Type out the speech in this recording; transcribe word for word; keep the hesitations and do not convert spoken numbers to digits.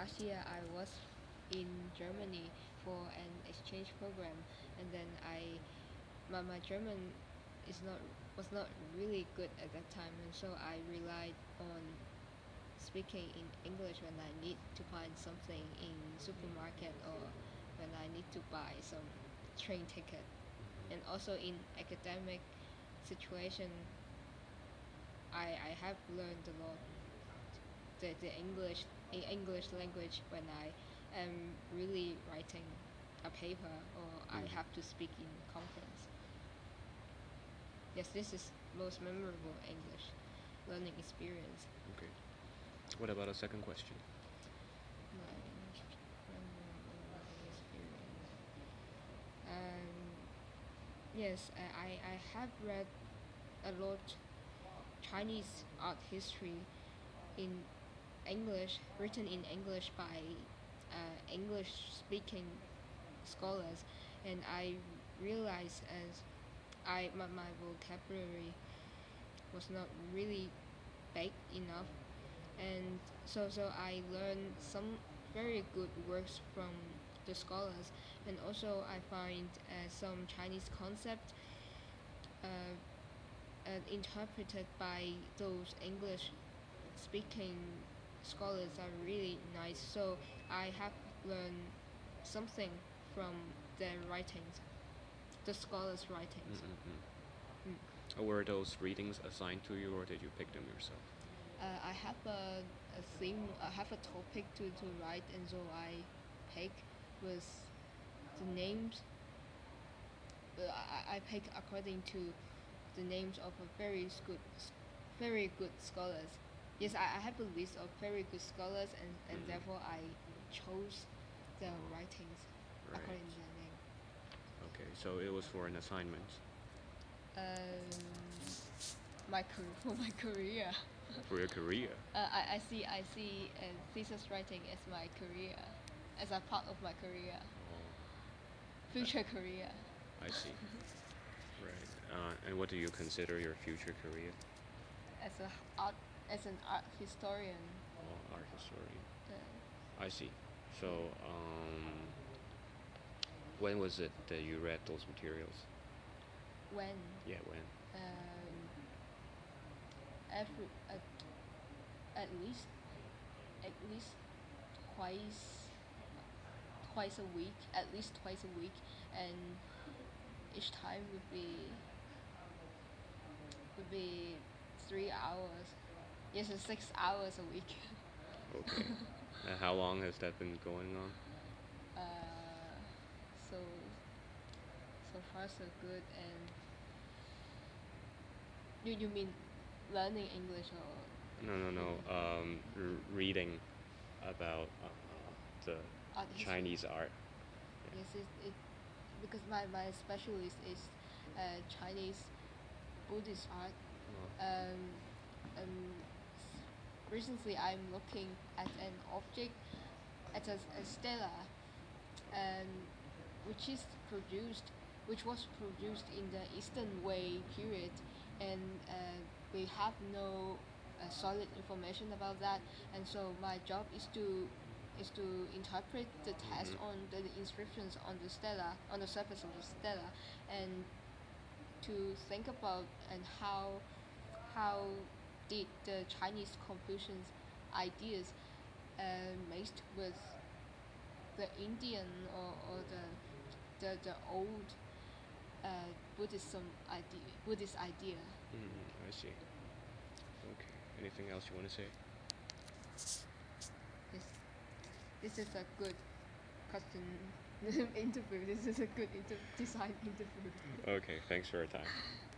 last year I was in Germany for an exchange program, and then I my, my German is not was not really good at that time, and so I relied on speaking in English when I need to find something in supermarket or when I need to buy some train ticket. And also in academic situation, I, I have learned a lot the, the English in English language when I am really writing a paper or I Mhm. have to speak in conference. Yes, this is most memorable English learning experience. Okay. What about a second question? My memorable learning experience. Um, yes, I, I have read a lot Chinese art history in English, written in English by uh, English speaking scholars, and I realized as I my, my vocabulary was not really big enough, and so so I learned some very good works from the scholars, and also I find uh, some Chinese concept uh, uh, interpreted by those English speaking scholars are really nice. So I have learned something from their writings, the scholars' writings. Mm-mm-mm. Mm. Were those readings assigned to you, or did you pick them yourself? Uh, I have a, a theme, I have a topic to, to write, and so I pick with the names. Uh, I, I pick according to the names of a very good, very good scholars. Yes, I, I have a list of very good scholars, and, and Mhm. therefore I chose the writings Right. according to their name. Okay, so it was for an assignment. Um, my career for my career. For your career. Uh, I, I see I see uh, thesis writing as my career, as a part of my career, Oh, future career. I see. Right. Uh, and what do you consider your future career? As a art, as an art historian. Oh, art historian. Uh, I see. So, um, when was it that you read those materials? when Yeah, when? um, every at, at least at least twice twice a week, at least twice a week, and each time would be would be three hours. Yes, it's six hours a week. Okay. And how long has that been going on? uh, so so far so good. And you you mean learning English or No, no, no. reading Um, r- reading about uh, the art history? Chinese art. Yes, it, it because my, my specialist is uh, Chinese Buddhist art. Oh, Um, um, recently, I'm looking at an object, at a, a stela, um, which is produced, which was produced in the Eastern Wei period, and uh, we have no uh, solid information about that. And so my job is to is to interpret the text mhm. on the inscriptions on the stela, on the surface of the stela, and to think about and how how did the Chinese Confucians ideas uh, mixed with the Indian or, or the, the the old uh, Buddhism idea, Buddhist idea. Mm, I see. Okay. Anything else you want to say? This this is a good custom interview. This is a good inter- design interview. Okay. Thanks for your time.